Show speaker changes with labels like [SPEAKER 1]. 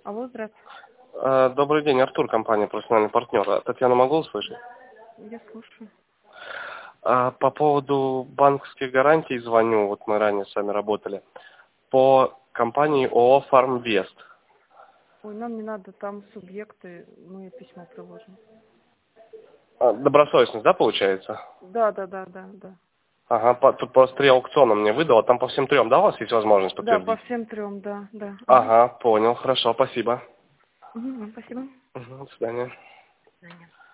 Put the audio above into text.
[SPEAKER 1] Алло, здравствуйте.
[SPEAKER 2] Добрый день, Артур, компания «Профессиональный партнер». Татьяна, могу услышать?
[SPEAKER 1] Я слушаю.
[SPEAKER 2] По поводу банковских гарантий звоню, вот мы ранее с вами работали. По компании ООО «Фармвест».
[SPEAKER 1] Ой, нам не надо, там субъекты, мы письмо приложим.
[SPEAKER 2] Добросовестность, да, получается?
[SPEAKER 1] Да.
[SPEAKER 2] Ага, тут просто 3 аукциона мне выдало, там по всем 3, да, у вас есть возможность
[SPEAKER 1] Да, по
[SPEAKER 2] подтвердить?
[SPEAKER 1] всем 3, да.
[SPEAKER 2] Ага, понял, хорошо, спасибо.
[SPEAKER 1] Спасибо.
[SPEAKER 2] До свидания.
[SPEAKER 1] До свидания.